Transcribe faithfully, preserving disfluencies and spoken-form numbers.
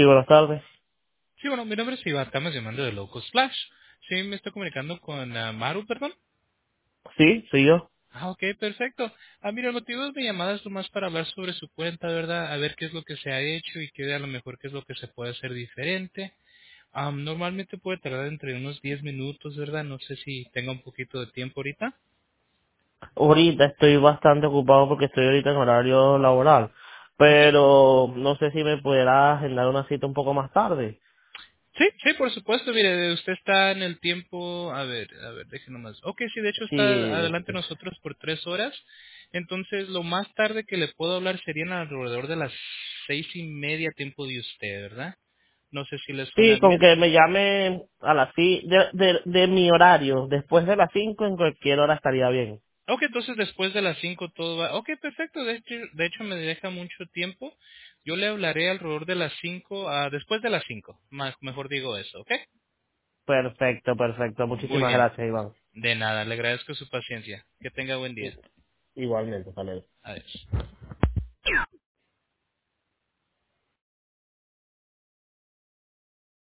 Sí, buenas tardes. Sí, bueno, mi nombre es Iván, estamos llamando de Local Splash. Sí, me estoy comunicando con ah, Maru, perdón. Sí, soy yo. Ah, ok, perfecto. Ah, mira, el motivo de mi llamada es nomás para hablar sobre su cuenta, ¿verdad? A ver qué es lo que se ha hecho y qué a lo mejor qué es lo que se puede hacer diferente. Am, normalmente puede tardar entre unos diez minutos, ¿verdad? No sé si tenga un poquito de tiempo ahorita. Ahorita estoy bastante ocupado porque estoy ahorita en horario laboral, Ok. pero no sé si me pudiera agendar una cita un poco más tarde. Sí, sí, por supuesto. Mire, usted está en el tiempo. A ver, a ver, déjenme más. Ok, sí, de hecho está Sí, adelante de nosotros por tres horas. Entonces, lo más tarde que le puedo hablar serían alrededor de las seis y media tiempo de usted, ¿verdad? No sé si le suena sí, con bien. que me llame a las ci- de, de, de mi horario, después de las cinco en cualquier hora estaría bien. Ok, entonces después de las cinco todo va. Ok, perfecto. De hecho, de hecho me deja mucho tiempo. Yo le hablaré alrededor de las cinco, a después de las cinco. Más, mejor digo eso, ¿ok? Perfecto, perfecto. Muy Muchísimas bien. gracias, Iván. De nada, le agradezco su paciencia. Que tenga buen día. Igualmente, hasta luego. Adiós.